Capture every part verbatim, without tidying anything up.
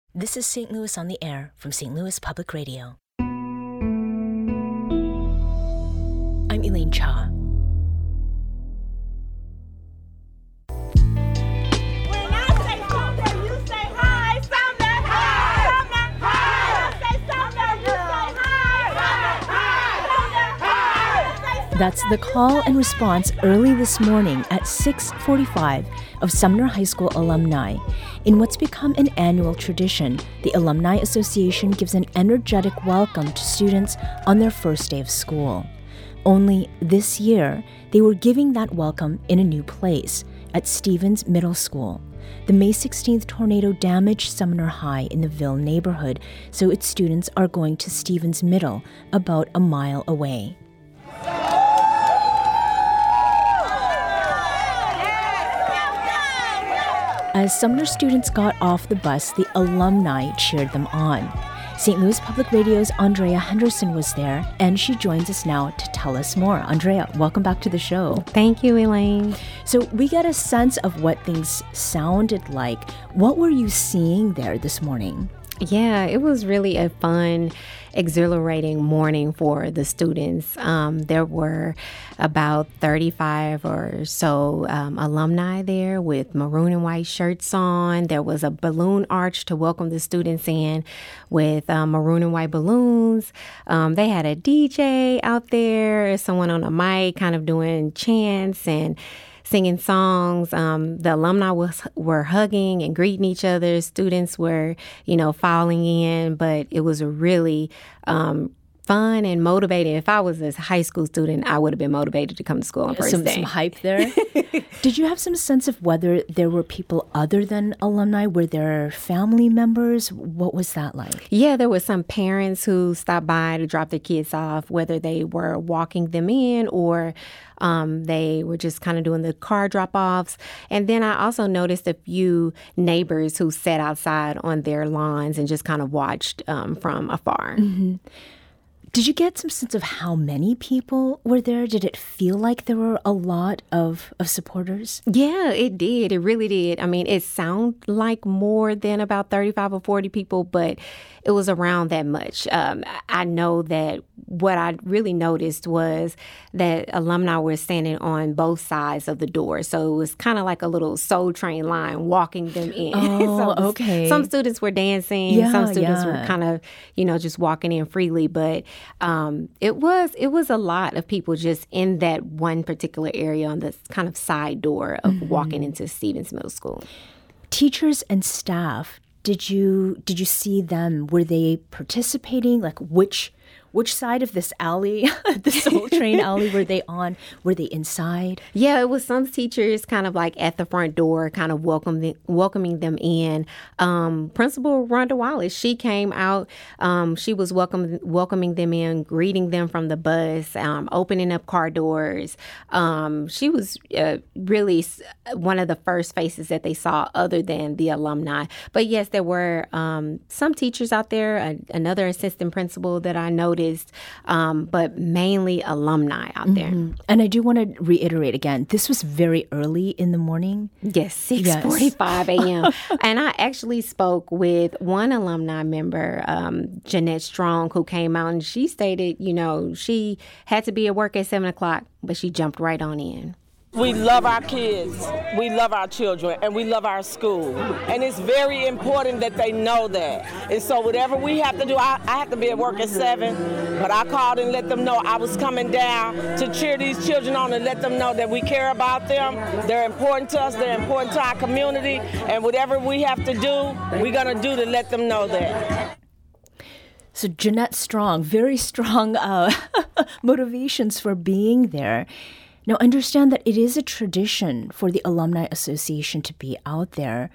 This is Saint Louis on the Air from Saint Louis Public Radio. I'm Elaine Cha. That's the call and response early this morning at six forty-five of Sumner High School alumni. In what's become an annual tradition, the Alumni Association gives an energetic welcome to students on their first day of school. Only this year, they were giving that welcome in a new place, at Stevens Middle School. The May sixteenth tornado damaged Sumner High in the Ville neighborhood, so its students are going to Stevens Middle, about a mile away. As Sumner students got off the bus, the alumni cheered them on. Saint Louis Public Radio's Andrea Henderson was there, and she joins us now to tell us more. Andrea, welcome back to the show. Thank you, Elaine. So we get a sense of what things sounded like. What were you seeing there this morning? Yeah, it was really a fun, exhilarating morning for the students. Um, there were about thirty-five or so um, alumni there with maroon and white shirts on. There was a balloon arch to welcome the students in with um, maroon and white balloons. Um, they had a D J out there, someone on a mic kind of doing chants and singing songs. Um, the alumni was were hugging and greeting each other. Students were, you know, filing in, but it was a really um, fun and motivating. If I was a high school student, I would have been motivated to come to school on first some, day. Some hype there. Did you have some sense of whether there were people other than alumni? Were there family members? What was that like? Yeah, there were some parents who stopped by to drop their kids off, whether they were walking them in or um, they were just kind of doing the car drop-offs. And then I also noticed a few neighbors who sat outside on their lawns and just kind of watched um, from afar. Mm-hmm. Did you get some sense of how many people were there? Did it feel like there were a lot of, of supporters? Yeah, it did. It really did. I mean, it sounded like more than about thirty-five or forty people, but it was around that much. Um, I know that what I really noticed was that alumni were standing on both sides of the door. So it was kind of like a little Soul Train line walking them in. Oh, so okay. Some students were dancing. Yeah, some students yeah. were kind of, you know, just walking in freely. But um, it was it was a lot of people just in that one particular area on the kind of side door of mm-hmm. walking into Stevens Middle School. Teachers and staff, did you did you see them? Were they participating? Like which which side of this alley, the Soul Train alley, were they on? Were they inside? Yeah, it was some teachers kind of like at the front door, kind of welcoming welcoming them in. Um, Principal Rhonda Wallace, she came out. Um, she was welcome, welcoming them in, greeting them from the bus, um, opening up car doors. Um, she was uh, really one of the first faces that they saw other than the alumni. But yes, there were um, some teachers out there, a, another assistant principal that I noticed. Um, but mainly alumni out there. Mm-hmm. And I do want to reiterate again, this was very early in the morning. Yes, six forty-five a.m. And I actually spoke with one alumni member, um, Jeanette Strong, who came out and she stated, you know, she had to be at work at seven o'clock, but she jumped right on in. We love our kids, we love our children, and we love our school. And it's very important that they know that. And so whatever we have to do, I, I have to be at work at seven, but I called and let them know I was coming down to cheer these children on and let them know that we care about them. They're important to us, they're important to our community, and whatever we have to do, we're gonna do to let them know that. So Jeanette Strong, very strong uh, motivations for being there. Now, understand that it is a tradition for the Alumni Association to be out there.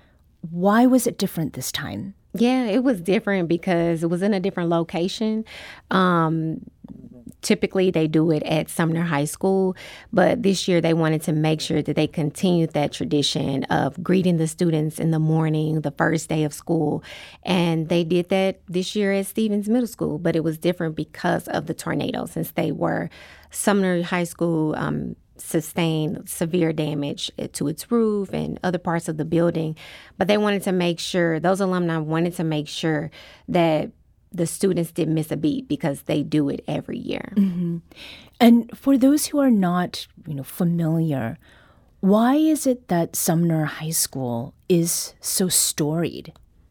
Why was it different this time? Yeah, it was different because it was in a different location. Um, typically, they do it at Sumner High School, but this year they wanted to make sure that they continued that tradition of greeting the students in the morning, the first day of school. And they did that this year at Stevens Middle School, but it was different because of the tornado, since they were Sumner High School um, sustained severe damage to its roof and other parts of the building. But they wanted to make sure, those alumni wanted to make sure that the students didn't miss a beat because they do it every year. Mm-hmm. And for those who are not, you know, familiar, why is it that Sumner High School is so storied?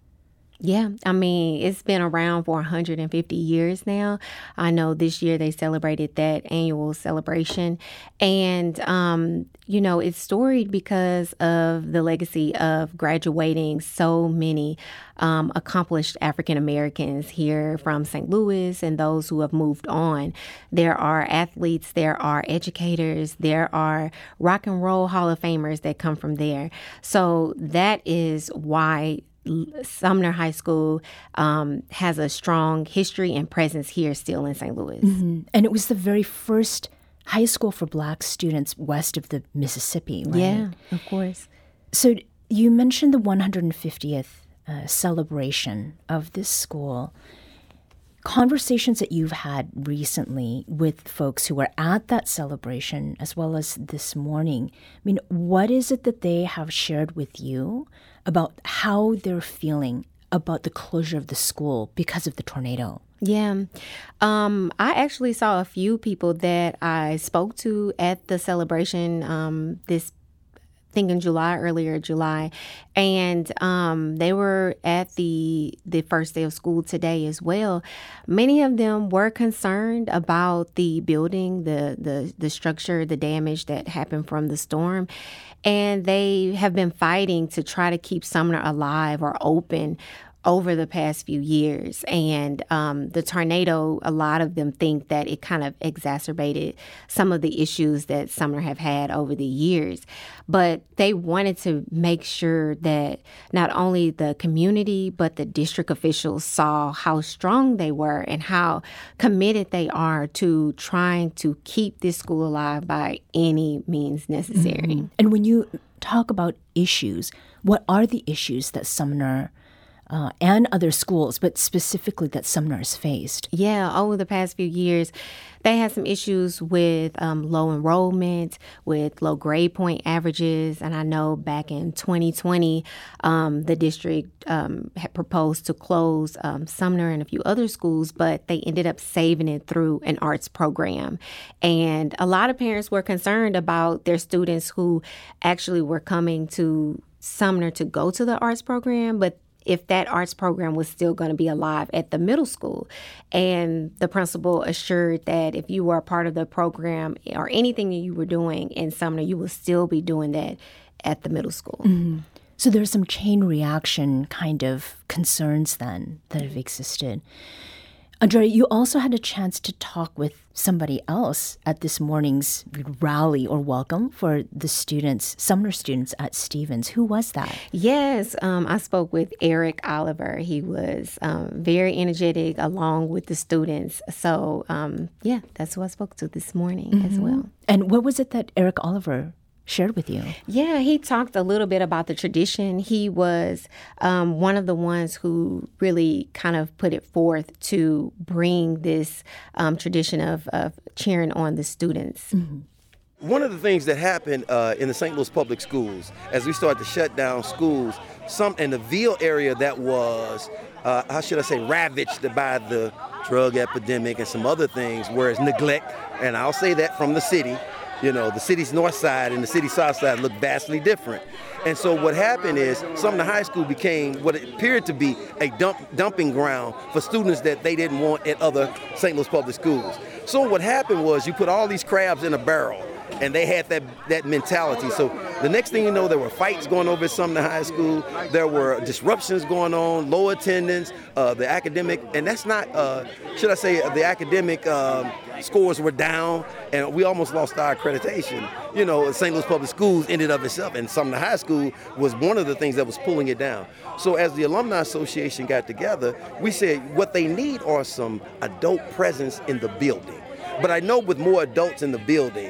Yeah, I mean, it's been around for one hundred fifty years now. I know this year they celebrated that annual celebration. And, um, you know, it's storied because of the legacy of graduating so many um, accomplished African Americans here from Saint Louis and those who have moved on. There are athletes, there are educators, there are rock and roll Hall of Famers that come from there. So that is why Sumner High School um, has a strong history and presence here still in Saint Louis. Mm-hmm. And it was the very first high school for Black students west of the Mississippi, right? Yeah, of course. So you mentioned the one hundred fiftieth uh, celebration of this school. Conversations that you've had recently with folks who were at that celebration, as well as this morning, I mean, what is it that they have shared with you about how they're feeling about the closure of the school because of the tornado? Yeah. Um, I actually saw a few people that I spoke to at the celebration um, this I think in July, earlier July, and um, they were at the the first day of school today as well. Many of them were concerned about the building, the the the structure, the damage that happened from the storm, and they have been fighting to try to keep Sumner alive or open over the past few years. And um, the tornado, a lot of them think that it kind of exacerbated some of the issues that Sumner have had over the years. But they wanted to make sure that not only the community, but the district officials saw how strong they were and how committed they are to trying to keep this school alive by any means necessary. Mm-hmm. And when you talk about issues, what are the issues that Sumner Uh, and other schools, but specifically that Sumner has faced? Yeah, over the past few years, they had some issues with um, low enrollment, with low grade point averages. And I know back in twenty twenty, um, the district um, had proposed to close um, Sumner and a few other schools, but they ended up saving it through an arts program. And a lot of parents were concerned about their students who actually were coming to Sumner to go to the arts program, but if that arts program was still going to be alive at the middle school. And the principal assured that if you were a part of the program or anything that you were doing in Sumner, you will still be doing that at the middle school. Mm-hmm. So there's some chain reaction kind of concerns then that have existed. Andrea, you also had a chance to talk with somebody else at this morning's rally or welcome for the students, Sumner students at Stevens. Who was that? Yes, um, I spoke with Eric Oliver. He was um, very energetic along with the students. So, um, yeah, that's who I spoke to this morning mm-hmm. as well. And what was it that Eric Oliver shared with you? Yeah, he talked a little bit about the tradition. He was um, one of the ones who really kind of put it forth to bring this um, tradition of, of cheering on the students. Mm-hmm. One of the things that happened uh, in the Saint Louis public schools, as we started to shut down schools, some in the Ville area that was, uh, how should I say, ravaged by the drug epidemic and some other things, whereas neglect, and I'll say that from the city. You know, the city's north side and the city's south side look vastly different. And so what happened is Sumner High School became what it appeared to be a dump, dumping ground for students that they didn't want at other Saint Louis public schools. So what happened was you put all these crabs in a barrel, and they had that, that mentality. So the next thing you know, there were fights going over at Sumner High School. There were disruptions going on, low attendance, uh, the academic, and that's not, uh, should I say, the academic um, scores were down, and we almost lost our accreditation. You know, Saint Louis Public Schools ended up itself, and Sumner High School was one of the things that was pulling it down. So as the Alumni Association got together, we said what they need are some adult presence in the building. But I know with more adults in the building,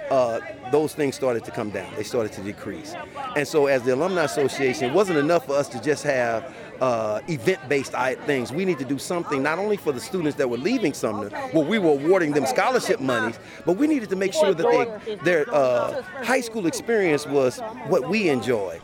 uh, those things started to come down. They started to decrease. And so as the Alumni Association, it wasn't enough for us to just have uh, event-based things. We need to do something not only for the students that were leaving Sumner, where we were awarding them scholarship monies, but we needed to make sure that they, their uh, high school experience was what we enjoyed.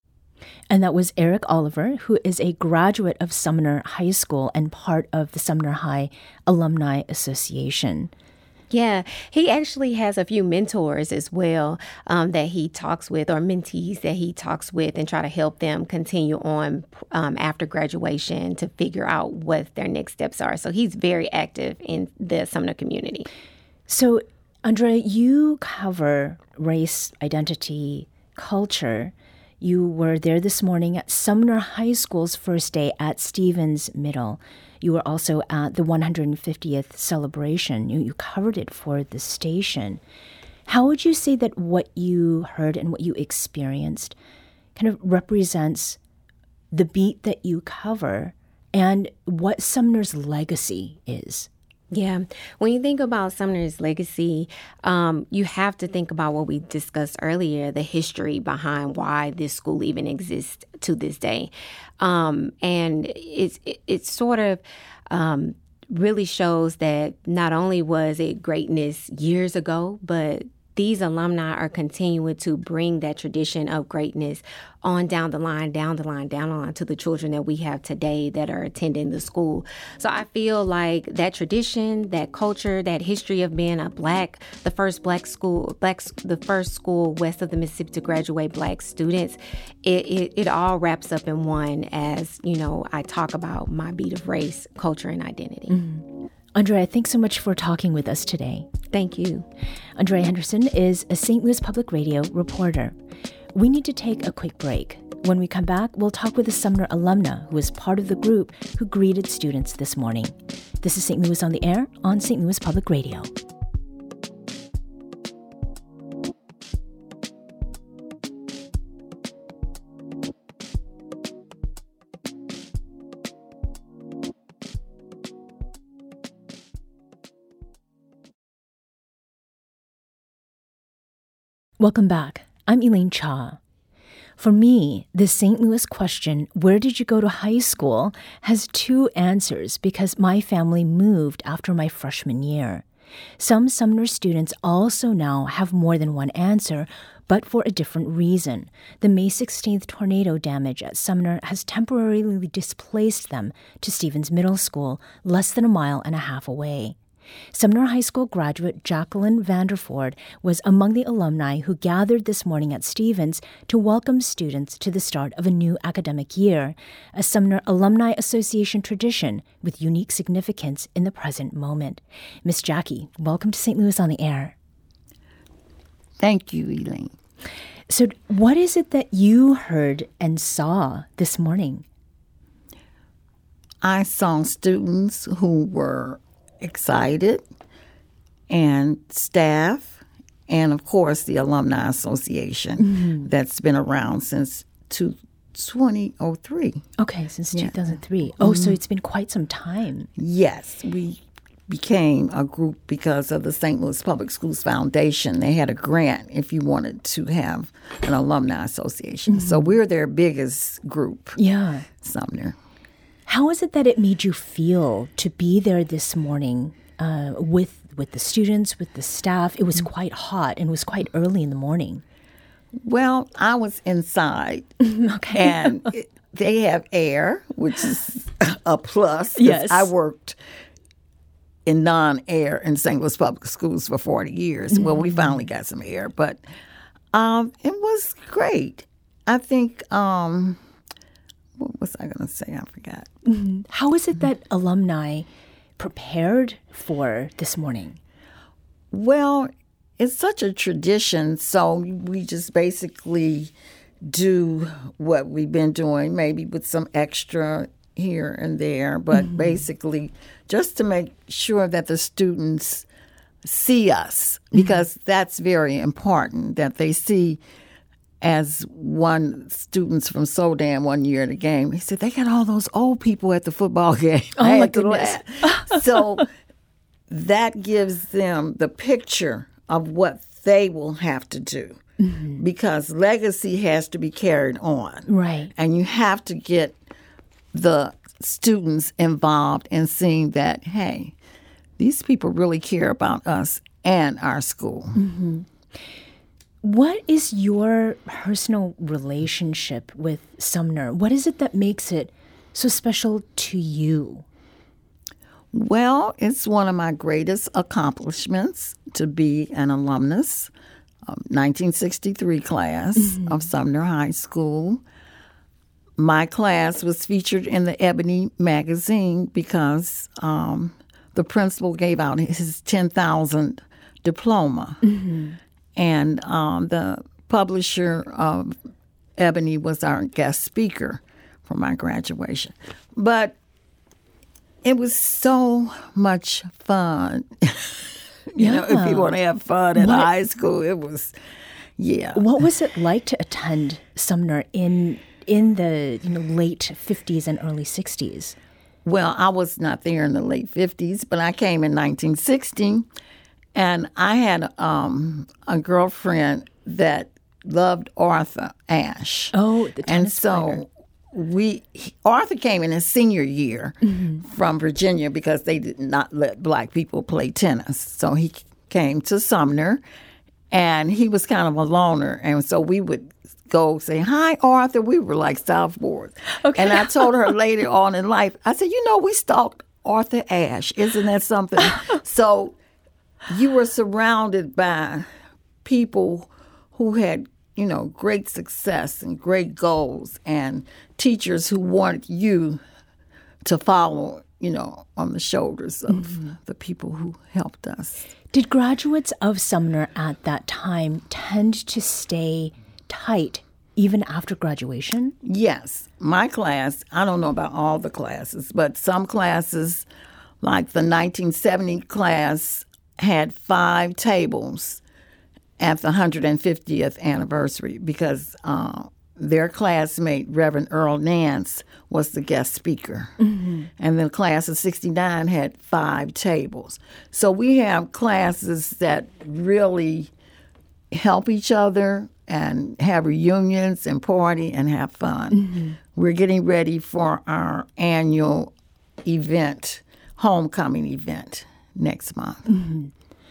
And that was Eric Oliver, who is a graduate of Sumner High School and part of the Sumner High Alumni Association. Yeah, he actually has a few mentors as well um, that he talks with, or mentees that he talks with, and try to help them continue on um, after graduation to figure out what their next steps are. So he's very active in the Sumner community. So, Andrea, you cover race, identity, culture. You were there this morning at Sumner High School's first day at Stevens Middle. You were also at the one hundred fiftieth celebration. You, you covered it for the station. How would you say that what you heard and what you experienced kind of represents the beat that you cover and what Sumner's legacy is? Yeah. When you think about Sumner's legacy, um, you have to think about what we discussed earlier, the history behind why this school even exists to this day. Um, and it's, it, it's sort of um, really shows that not only was it greatness years ago, but these alumni are continuing to bring that tradition of greatness on down the line, down the line, down the line to the children that we have today that are attending the school. So I feel like that tradition, that culture, that history of being a black, the first black school, black, the first school west of the Mississippi to graduate black students, it, it, it all wraps up in one as, you know, I talk about my beat of race, culture, and identity. Mm-hmm. Andrea, thanks so much for talking with us today. Thank you. Andrea Henderson is a Saint Louis Public Radio reporter. We need to take a quick break. When we come back, we'll talk with a Sumner alumna who is part of the group who greeted students this morning. This is Saint Louis on the Air on Saint Louis Public Radio. Welcome back. I'm Elaine Cha. For me, the Saint Louis question, where did you go to high school, has two answers because my family moved after my freshman year. Some Sumner students also now have more than one answer, but for a different reason. The May sixteenth tornado damage at Sumner has temporarily displaced them to Stevens Middle School, less than a mile and a half away. Sumner High School graduate Jacqueline Vanderford was among the alumni who gathered this morning at Stevens to welcome students to the start of a new academic year, a Sumner Alumni Association tradition with unique significance in the present moment. Miss Jackie, welcome to Saint Louis on the Air. Thank you, Elaine. So what is it that you heard and saw this morning? I saw students who were excited, and staff, and of course the Alumni Association mm-hmm. that's been around since two thousand three. Okay, since yeah. two thousand three. Oh, mm-hmm. So it's been quite some time. Yes, we became a group because of the Saint Louis Public Schools Foundation. They had a grant if you wanted to have an alumni association. Mm-hmm. So we're their biggest group. Yeah. Sumner. How is it that it made you feel to be there this morning uh, with with the students, with the staff? It was quite hot and it was quite early in the morning. Well, I was inside. Okay. And it, they have air, which is a plus. Yes. I worked in non-air in Saint Louis Public Schools for forty years. Mm-hmm. Well, we finally got some air, but um, it was great. I think... Um, What was I going to say? I forgot. Mm-hmm. How is it that alumni prepared for this morning? Well, it's such a tradition, so we just basically do what we've been doing, maybe with some extra here and there, but mm-hmm. basically just to make sure that the students see us, because mm-hmm. that's very important, that they see. As one students from Sodan one year at a game, he said, they got all those old people at the football game. Oh, my goodness. So that gives them the picture of what they will have to do. Mm-hmm. Because legacy has to be carried on. Right. And you have to get the students involved in seeing that, hey, these people really care about us and our school. Mm-hmm. What is your personal relationship with Sumner? What is it that makes it so special to you? Well, it's one of my greatest accomplishments to be an alumnus of nineteen sixty-three class mm-hmm. of Sumner High School. My class was featured in the Ebony magazine because um, the principal gave out his ten thousand diploma. Mm-hmm. And um, the publisher of Ebony was our guest speaker for my graduation. But it was so much fun. you yeah. know, if you want to have fun in what, high school, it was, yeah. What was it like to attend Sumner in in the you know, late fifties and early sixties? Well, I was not there in the late fifties, but I came in nineteen sixty, and I had um, a girlfriend that loved Arthur Ashe. Oh, the tennis and so player. We Arthur came in his senior year mm-hmm. from Virginia because they did not let black people play tennis. So he came to Sumner, and he was kind of a loner. And so we would go say, hi, Arthur. We were like sophomores. Okay. And I told her later on in life, I said, you know, we stalked Arthur Ashe. Isn't that something? So you were surrounded by people who had, you know, great success and great goals, and teachers who wanted you to follow, you know, on the shoulders of mm-hmm. the people who helped us. Did graduates of Sumner at that time tend to stay tight even after graduation? Yes. My class, I don't know about all the classes, but some classes, like the nineteen seventy class, had five tables at the one hundred fiftieth anniversary because uh, their classmate, Reverend Earl Nance, was the guest speaker. Mm-hmm. And the class of sixty-nine had five tables. So we have classes that really help each other and have reunions and party and have fun. Mm-hmm. We're getting ready for our annual event, homecoming event, next month. Mm-hmm.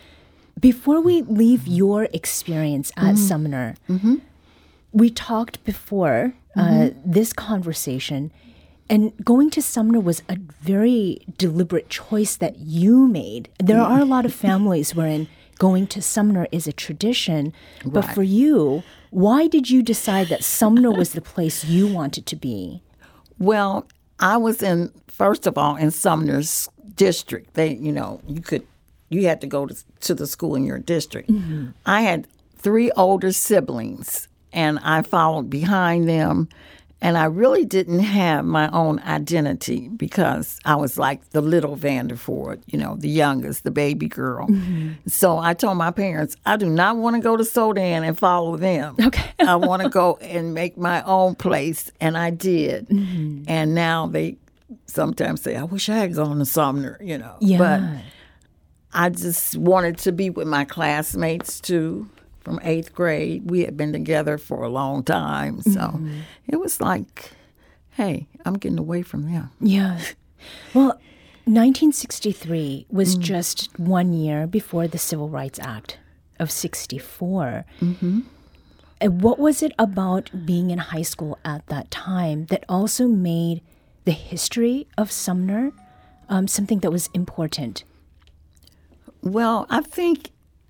Before we leave your experience at mm-hmm. Sumner, mm-hmm. we talked before uh, mm-hmm. this conversation, and going to Sumner was a very deliberate choice that you made. There yeah. are a lot of families wherein going to Sumner is a tradition, right. but for you, why did you decide that Sumner was the place you wanted to be? Well, I was in, first of all, in Sumner's district. They, you know, you could You had to go to, to the school in your district. Mm-hmm. I had three older siblings, and I followed behind them, and I really didn't have my own identity because I was like the little Vanderford, you know, the youngest, the baby girl. Mm-hmm. So I told my parents, I do not want to go to Sodan and follow them. Okay. I want to go and make my own place, and I did. Mm-hmm. And now they sometimes say, I wish I had gone to Sumner, you know. Yeah. But I just wanted to be with my classmates, too, from eighth grade. We had been together for a long time. So mm-hmm. it was like, hey, I'm getting away from them. Yeah. Well, nineteen sixty-three was mm. just one year before the Civil Rights Act of sixty-four. Mm-hmm. And what was it about being in high school at that time that also made the history of Sumner um, something that was important? Well, I think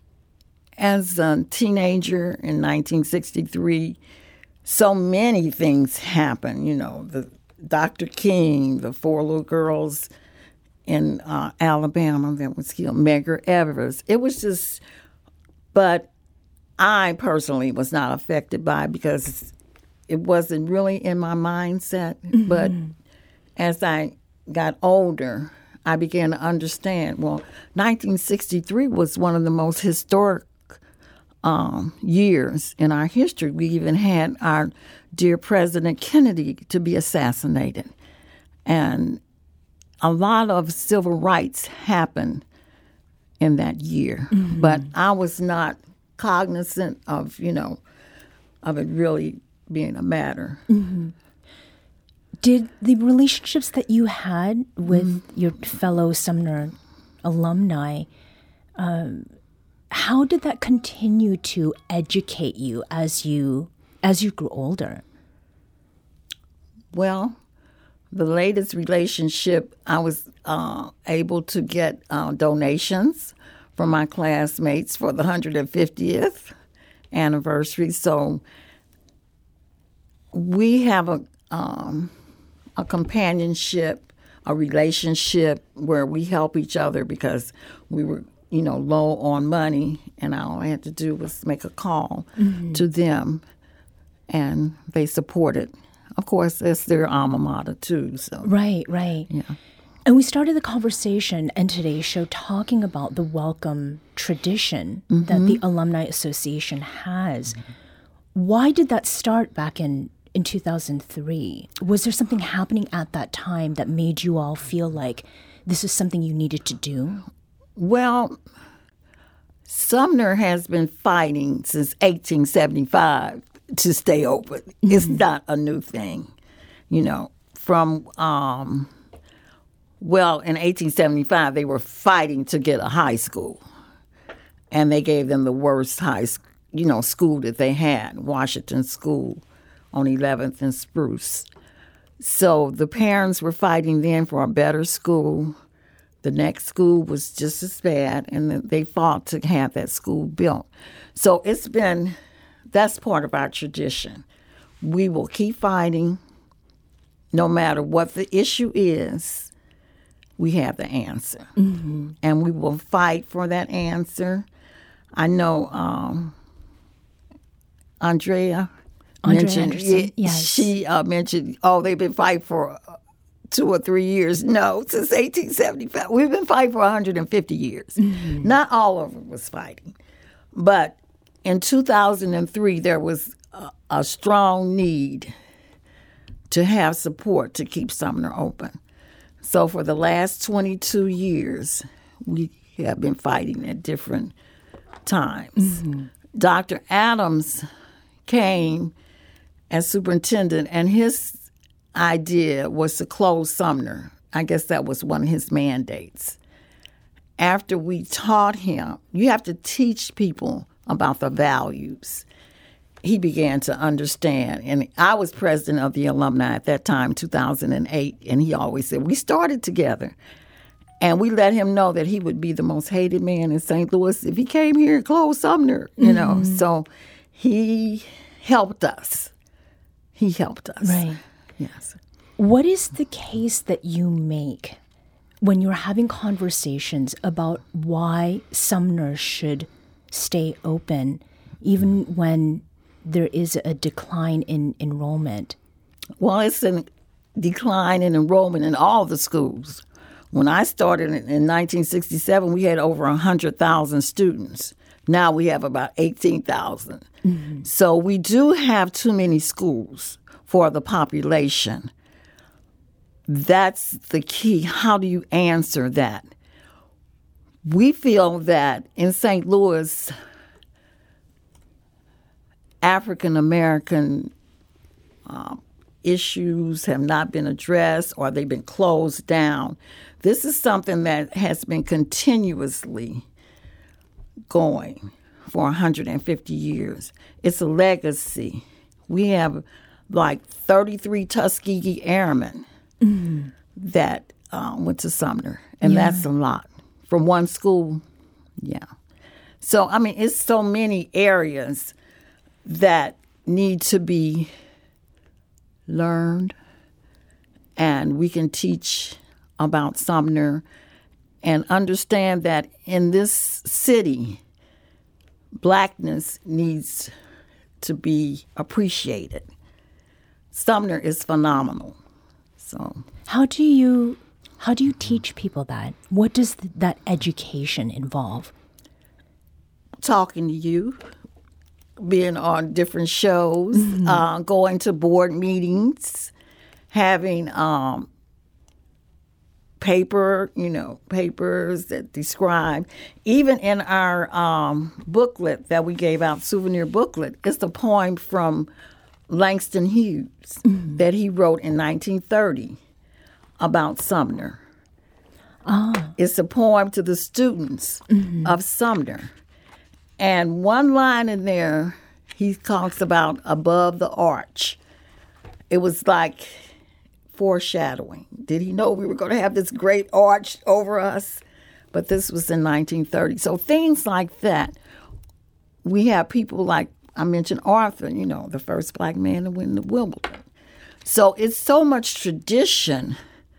as a teenager in nineteen sixty-three, so many things happened. You know, the Doctor King, the four little girls in uh, Alabama that was killed, Medgar Evers. It was just, but I personally was not affected by it because it wasn't really in my mindset. Mm-hmm. But as I got older, I began to understand, well, nineteen sixty-three was one of the most historic um, years in our history. We even had our dear President Kennedy to be assassinated. And a lot of civil rights happened in that year. Mm-hmm. But I was not cognizant of, you know, of it really being a matter. Mm-hmm. Did the relationships that you had with mm-hmm. your fellow Sumner alumni, um, how did that continue to educate you as you as you grew older? Well, the latest relationship, I was uh, able to get uh, donations from my classmates for the one hundred fiftieth anniversary. So we have a um, a companionship, a relationship where we help each other because we were, you know, low on money, and all I had to do was make a call mm-hmm. to them, and they supported. Of course, it's their alma mater, too. So Right, right. Yeah. And we started the conversation in today's show talking about the welcome tradition mm-hmm. that the Alumni Association has. Why did that start back in, in two thousand three? Was there something happening at that time that made you all feel like this is something you needed to do? Well, Sumner has been fighting since eighteen seventy-five to stay open. Mm-hmm. It's not a new thing, you know. From, um, well, in eighteen seventy-five, they were fighting to get a high school. And they gave them the worst high, you know, school that they had, Washington School on eleventh and Spruce. So the parents were fighting then for a better school. The next school was just as bad, and they fought to have that school built. So it's been... That's part of our tradition. We will keep fighting no matter what the issue is. We have the answer. Mm-hmm. And we will fight for that answer. I know um, Andrea, Andrea mentioned, Anderson, yes. She uh, mentioned, oh, they've been fighting for two or three years. No, since eighteen seventy-five. We've been fighting for one hundred fifty years. Mm-hmm. Not all of it was fighting. But in two thousand three, there was a, a strong need to have support to keep Sumner open. So for the last twenty-two years, we have been fighting at different times. Mm-hmm. Doctor Adams came as superintendent, and his idea was to close Sumner. I guess that was one of his mandates. After we taught him, you have to teach people about the values. He began to understand. And I was president of the alumni at that time, two thousand eight, and he always said, we started together. And we let him know that he would be the most hated man in Saint Louis if he came here and closed Sumner, you mm-hmm. know. So he helped us. He helped us. Right. Yes. What is the case that you make when you're having conversations about why Sumner should stay open, even when there is a decline in enrollment? Well, it's a decline in enrollment in all the schools. When I started in nineteen sixty-seven, we had over one hundred thousand students. Now we have about eighteen thousand. Mm-hmm. So we do have too many schools for the population. That's the key. How do you answer that? We feel that in Saint Louis, African-American um, issues have not been addressed or they've been closed down. This is something that has been continuously going for one hundred fifty years. It's a legacy. We have like thirty-three Tuskegee Airmen mm-hmm. that um, went to Sumner, and yeah. that's a lot. From one school, yeah. So, I mean, it's so many areas that need to be learned, and we can teach about Sumner and understand that in this city, Blackness needs to be appreciated. Sumner is phenomenal. So, how do you how do you teach people that? What does th- that education involve? Talking to you, being on different shows, mm-hmm. uh, going to board meetings, having um, paper, you know, papers that describe. Even in our um, booklet that we gave out, souvenir booklet, it's a poem from Langston Hughes mm-hmm. that he wrote in nineteen thirty about Sumner. Ah. It's a poem to the students mm-hmm. of Sumner. And one line in there, he talks about above the arch. It was like foreshadowing. Did he know we were going to have this great arch over us? But this was in nineteen thirty. So things like that. We have people like, I mentioned Arthur, you know, the first black man to win the Wimbledon. So it's so much tradition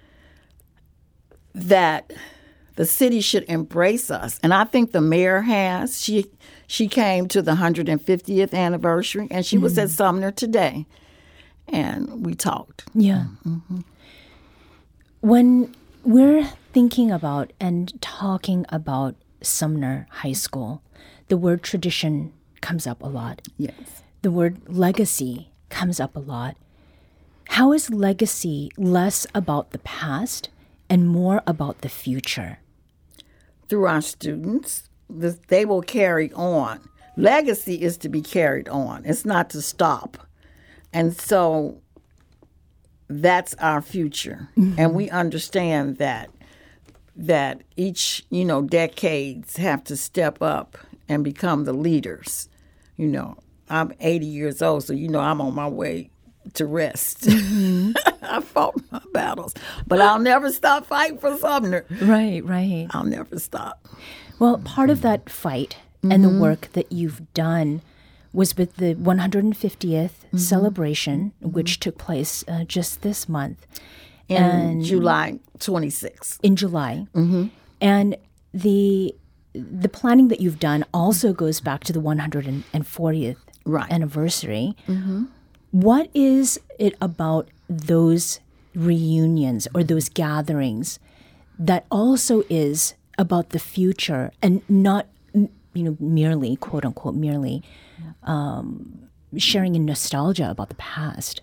that the city should embrace us. And I think the mayor has. She she came to the one hundred fiftieth anniversary, and she mm-hmm. was at Sumner today. And we talked. Yeah. Mm-hmm. When we're thinking about and talking about Sumner High School, the word tradition comes up a lot. Yes. The word legacy comes up a lot. How is legacy less about the past and more about the future? Through our students, they will carry on. Legacy is to be carried on. It's not to stop. And so that's our future. Mm-hmm. And we understand that that each, you know, decades have to step up and become the leaders. You know, I'm eighty years old, so you know I'm on my way to rest. Mm-hmm. I fought my battles, but I'll never stop fighting for Sumner. Right, right. I'll never stop. Well, part of that fight mm-hmm. and the work that you've done was with the one hundred fiftieth mm-hmm. celebration, mm-hmm. which took place uh, just this month. In and July twenty-sixth. In July. Mm-hmm. And the the planning that you've done also goes back to the one hundred fortieth right. anniversary. Mm-hmm. What is it about those reunions or those gatherings that also is about the future and not, you know, merely, quote unquote, merely um, sharing in nostalgia about the past?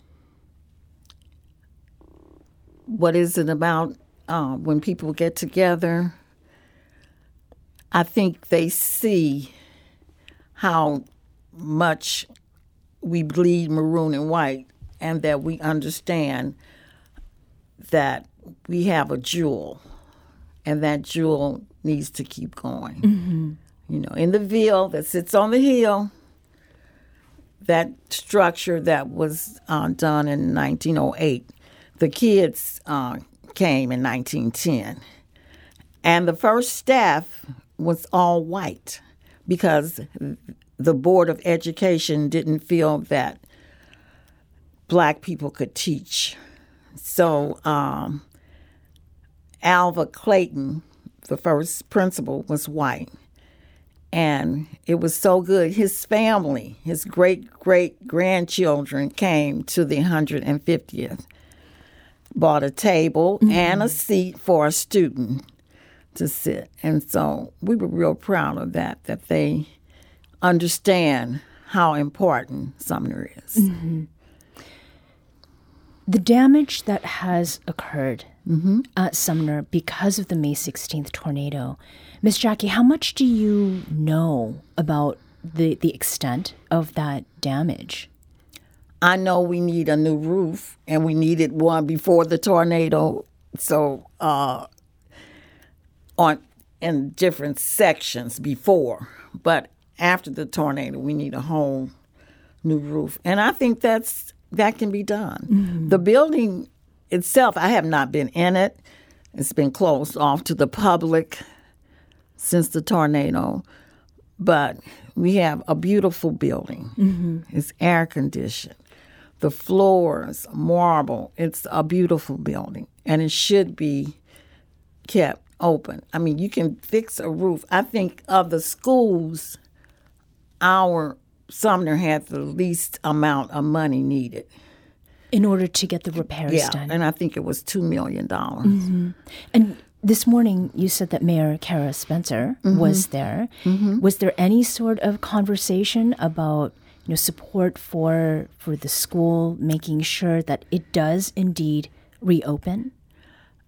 What is it about uh, when people get together? I think they see how much we bleed maroon and white, and that we understand that we have a jewel, and that jewel needs to keep going. Mm-hmm. You know, in the Ville that sits on the hill, that structure that was uh, done in nineteen oh eight, the kids uh, came in nineteen ten, and the first staff was all white because the Board of Education didn't feel that black people could teach. So um, Alva Clayton, the first principal, was white. And it was so good. His family, his great-great-grandchildren came to the one hundred fiftieth, bought a table mm-hmm. and a seat for a student to sit. And so we were real proud of that, that they understand how important Sumner is. Mm-hmm. The damage that has occurred mm-hmm. at Sumner because of the May sixteenth tornado, Miz Jackie, how much do you know about the, the extent of that damage? I know we need a new roof, and we needed one before the tornado. So uh, on in different sections before, but after the tornado, we need a whole new roof. And I think that's that can be done. Mm-hmm. The building itself, I have not been in it. It's been closed off to the public since the tornado. But we have a beautiful building. Mm-hmm. It's air conditioned. The floors, marble. It's a beautiful building, and it should be kept open. I mean, you can fix a roof. I think of the schools, our Sumner had the least amount of money needed. In order to get the repairs yeah, done. And I think it was two million dollars. Mm-hmm. And this morning you said that Mayor Kara Spencer mm-hmm. was there. Mm-hmm. Was there any sort of conversation about, you know, support for for the school, making sure that it does indeed reopen?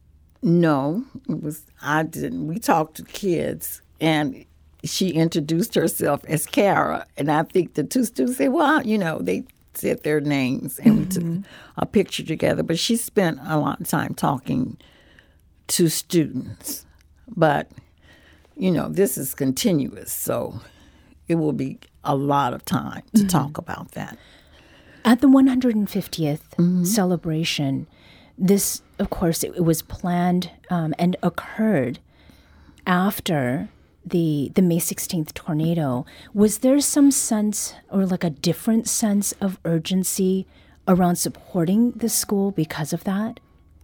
No, it was I didn't. We talked to kids, and she introduced herself as Kara, and I think the two students said, "Well, you know," they said their names, and we took a picture together. But she spent a lot of time talking to students. But you know, this is continuous, so it will be a lot of time to mm-hmm. talk about that. At the one hundred fiftieth mm-hmm. celebration, this, of course, it, it was planned um, and occurred after the the May sixteenth tornado. Was there some sense or like a different sense of urgency around supporting the school because of that?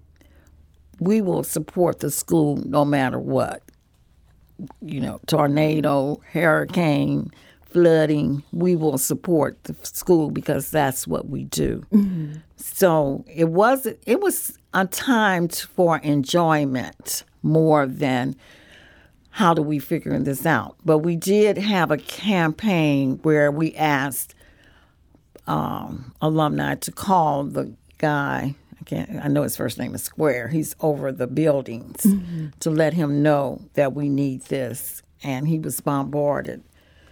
We will support the school no matter what. You know, tornado, hurricane, flooding, we will support the school because that's what we do. Mm-hmm. So it was it was a time for enjoyment more than how do we figure this out. But we did have a campaign where we asked um, alumni to call the guy. I can't. I know his first name is Square. He's over the buildings mm-hmm. to let him know that we need this, and he was bombarded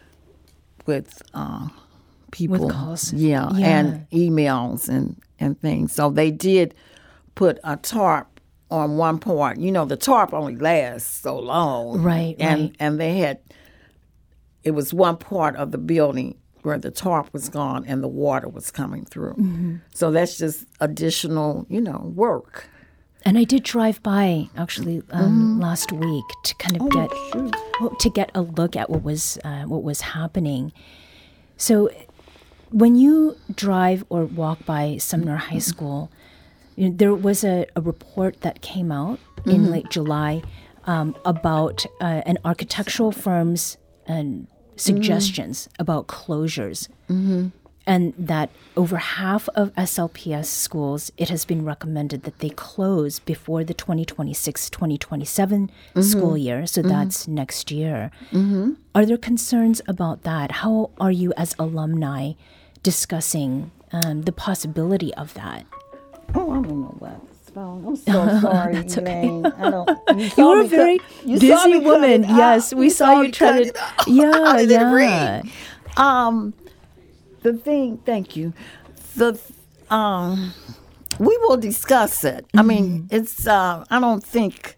with uh, people, with calls, yeah, yeah, and emails and, and things. So they did put a tarp on one part. You know, the tarp only lasts so long, right? And right. and they had it was one part of the building where the tarp was gone and the water was coming through. Mm-hmm. So that's just additional, you know, work. And I did drive by actually um, mm-hmm. last week to kind of oh, get sure. well, to get a look at what was uh, what was happening. So, when you drive or walk by Sumner High School, you know, there was a, a report that came out mm-hmm. in late July um, about uh, an architectural firm's and suggestions mm-hmm. about closures. Mm-hmm. And that over half of S L P S schools, it has been recommended that they close before the twenty twenty-six twenty twenty-seven mm-hmm. school year. So mm-hmm. that's next year. Mm-hmm. Are there concerns about that? How are you as alumni discussing um, the possibility of that? Oh, I don't know about this phone. I'm so sorry, That's Elaine. okay. I don't, you, you were a very you busy woman. Yes, we you saw, saw you try to. Yeah, yeah. Um. The thing, thank you. The um, we will discuss it. Mm-hmm. I mean, it's. Uh, I don't think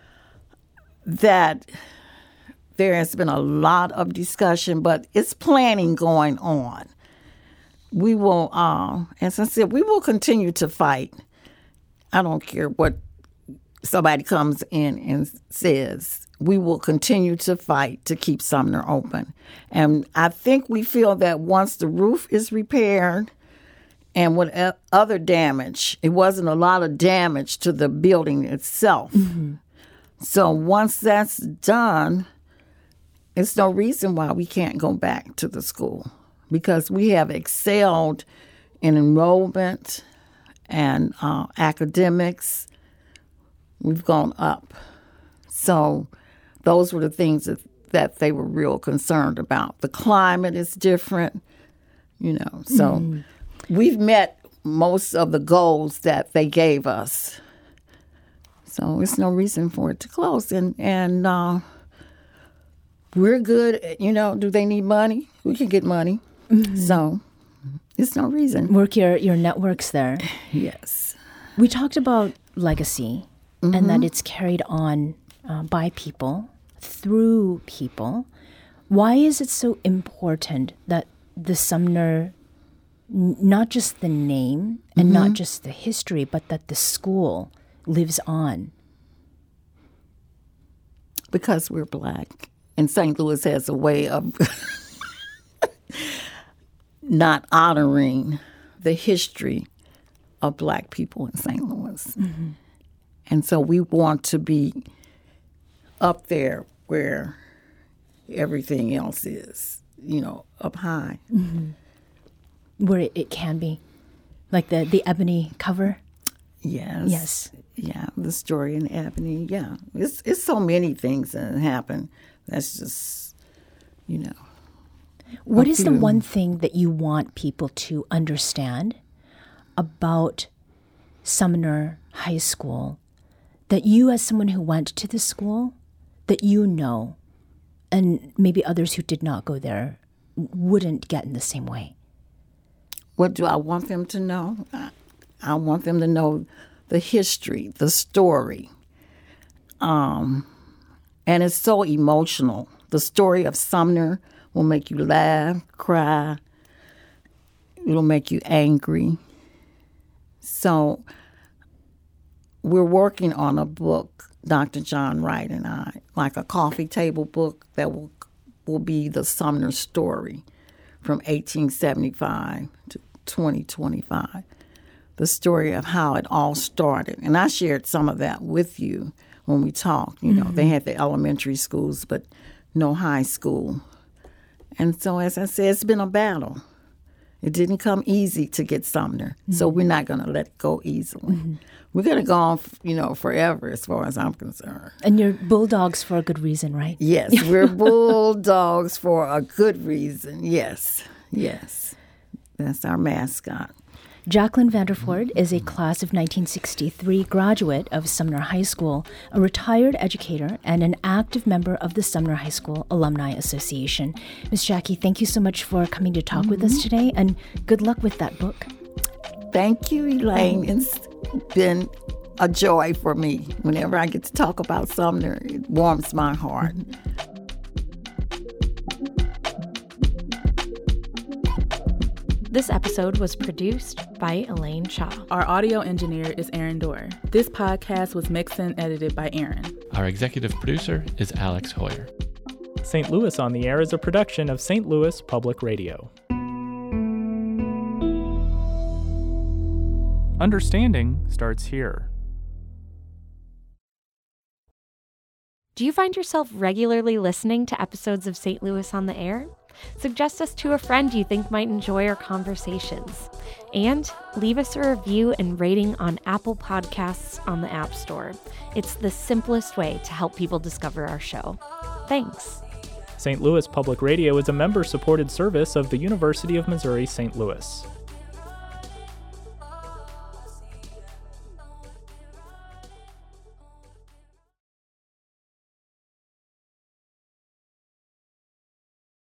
that there has been a lot of discussion, but it's planning going on. We will, uh, as I said, we will continue to fight. I don't care what somebody comes in and says. We will continue to fight to keep Sumner open. And I think we feel that once the roof is repaired and with other damage, it wasn't a lot of damage to the building itself. Mm-hmm. So once that's done, there's no reason why we can't go back to the school because we have excelled in enrollment and uh, academics. We've gone up. So those were the things that, that they were real concerned about. The climate is different, you know. So mm. we've met most of the goals that they gave us. So it's no reason for it to close. And, and uh, we're good, you know, do they need money? We can get money. Mm-hmm. So it's no reason. Work your, your networks there. Yes. We talked about legacy mm-hmm. and that it's carried on Uh, by people, through people. Why is it so important that the Sumner, n- not just the name and mm-hmm. not just the history, but that the school lives on? Because we're Black. And Saint Louis has a way of not honoring the history of Black people in Saint Louis. Mm-hmm. And so we want to be up there where everything else is, you know, up high. Mm-hmm. Where it, it can be. Like the, the Ebony cover? Yes. Yes. Yeah, the story in Ebony, yeah. It's, it's so many things that happen. That's just, you know. What is the one thing that you want people to understand about Sumner High School that you, as someone who went to the school, that you know, and maybe others who did not go there, wouldn't get in the same way? What do I want them to know? I, I want them to know the history, the story. Um, and it's so emotional. The story of Sumner will make you laugh, cry. It'll make you angry. So we're working on a book, Doctor John Wright and I, like a coffee table book that will will be the Sumner story from eighteen seventy-five to twenty twenty-five. The story of how it all started. And I shared some of that with you when we talked. You know, mm-hmm. They had the elementary schools, but no high school. And so, as I said, it's been a battle. It didn't come easy to get Sumner, mm-hmm. so we're not going to let it go easily. Mm-hmm. We're going to go on, you know, forever as far as I'm concerned. And you're bulldogs for a good reason, right? Yes, we're bulldogs for a good reason. Yes, yes. That's our mascot. Jacqueline Vanderford is a class of nineteen sixty-three graduate of Sumner High School, a retired educator, and an active member of the Sumner High School Alumni Association. Miz Jackie, thank you so much for coming to talk mm-hmm. with us today, and good luck with that book. Thank you, Elaine. It's been a joy for me. Whenever I get to talk about Sumner, it warms my heart. This episode was produced by Elaine Shaw. Our audio engineer is Aaron Dorr. This podcast was mixed and edited by Aaron. Our executive producer is Alex Hoyer. Saint Louis on the Air is a production of Saint Louis Public Radio. Understanding starts here. Do you find yourself regularly listening to episodes of Saint Louis on the Air? Suggest us to a friend you think might enjoy our conversations. And leave us a review and rating on Apple Podcasts on the App Store. It's the simplest way to help people discover our show. Thanks. Saint Louis Public Radio is a member-supported service of the University of Missouri Saint Louis.